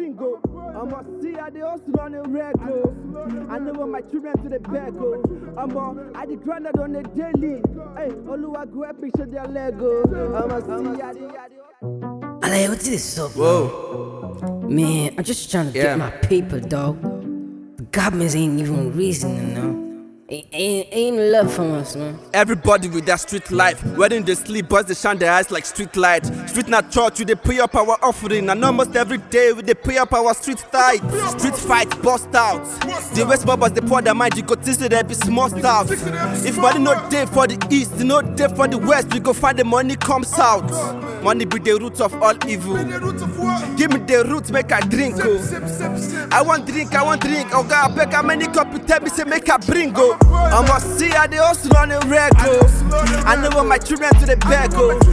gringo. I'ma see how they hustle on the record. I never my children to the back. I the grounded on the daily. Hey, Oluwa go epic show their Lego. I'ma see how they. Alay, what's this up? Whoa. Man, I'm just trying to get my paper, dog. The governments ain't even reasoning, no. Ain't love from us, man. Everybody with that street life. When they sleep, boys they shine their eyes like street lights. Street not church, we they pay up our offering. And almost every day we they pay up our street fight. Street fight bust out. The West Bobbers they pour their mind, you go taste it, they be small out. If money no day for the east, no day for the west, we go find the money comes out. Money be the root of all evil. Give me the root, make I drink. I want drink. Oh God, I beg how many cup you tell me say make I bring. I'ma see how they hustle on the record. I never my children to the back.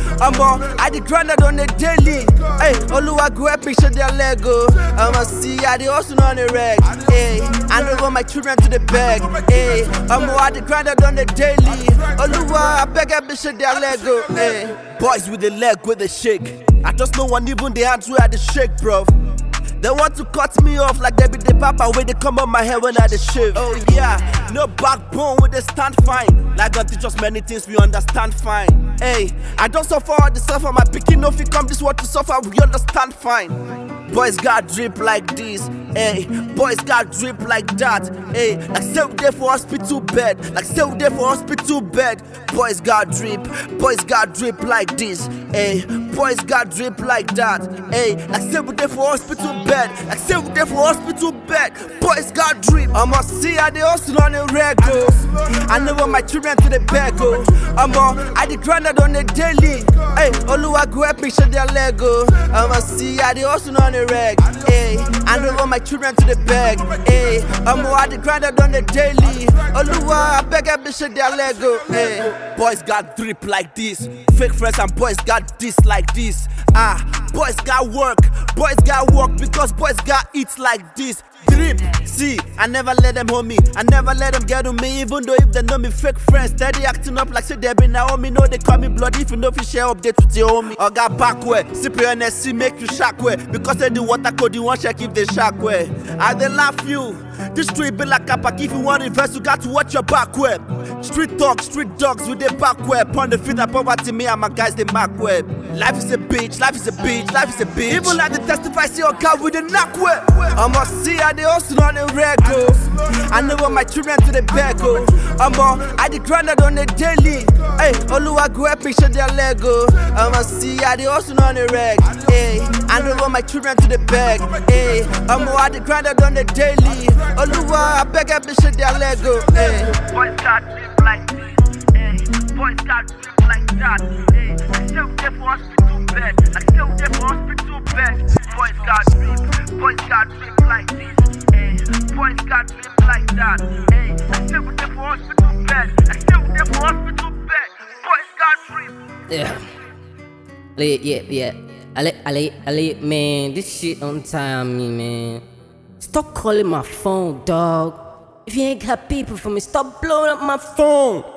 I the grounded on the daily. Hey, Oluwa go epic show their Lego. I'ma see how they hustle on the reg. Hey, I never my children to the back. Hey, I the grounded on the daily. Oluwa, I beg epic show their Lego. Hey, boys with the leg with the shake. I just know one even the hands where I the shake, bro. They want to cut me off like they be the papa when they come on my head when I the shave. Oh yeah, no backbone when they stand fine. Like God teach us many things we understand fine. Hey, I don't suffer all the suffer. My picking no fit come this world to suffer, we understand fine. Boys got drip like this, hey. Boys got drip like that, hey. Like say we there for hospital bed, like say we there for hospital bed. Boys got drip like this, hey. Boys got drip like that, hey. Like say we there for hospital bed, like say we there for hospital bed. Boys got drip. I'ma see how they hustle on the record. I never my children to the back. I the grounded on the daily. Hey, Oluwa go epic show their Lego. I'ma see how they hustle on the reg. Hey, I never my children to the back. Hey, I the grounded on the daily. Oluwa, I beg a bitch show their Lego. Hey, boys got drip like this. Fake friends and boys got this like this. Boys got work because boys got eat like this. Drip, see, I never let them hold me. I never let them get on me, even though if they know me fake friends, steady acting up like say they be Naomi. No, they call me bloody if you know if you share update with your homie. I got backward, sip your NSC, make you shock way. Because they do water code, you want check if they shock way. I they laugh you. This street be like Kapak, if you want reverse, you got to watch your back web. Street talk, street dogs with their back web. On the feet of poverty, me and my guys, they mark web. Life is a bitch, life is a bitch, life is a bitch. Even like the testify, see your car with a knock web. I'ma see how they hustle on the record. I never my children to the back. I the grounded on the daily. Hey, Oluwa go epic show their Lego. I'ma see how they hustle on the reg. Hey, I never my children to the back. Hey, I the grounded on the daily. Oluwa, I beg a bitch show their Lego. Hey, boys got drip like this. Hey, boys got drip like that. Hey, like still there for hospital bed. Like still there for hospital bed. Boys got drip like this. Hey, boys got drip like that. Hey, like still there for hospital bed. Like still there for hospital bed. Boys got drip. Yeah. Alay, man, this shit on time me, man. Stop calling my phone, dog. If you ain't got people for me, stop blowing up my phone.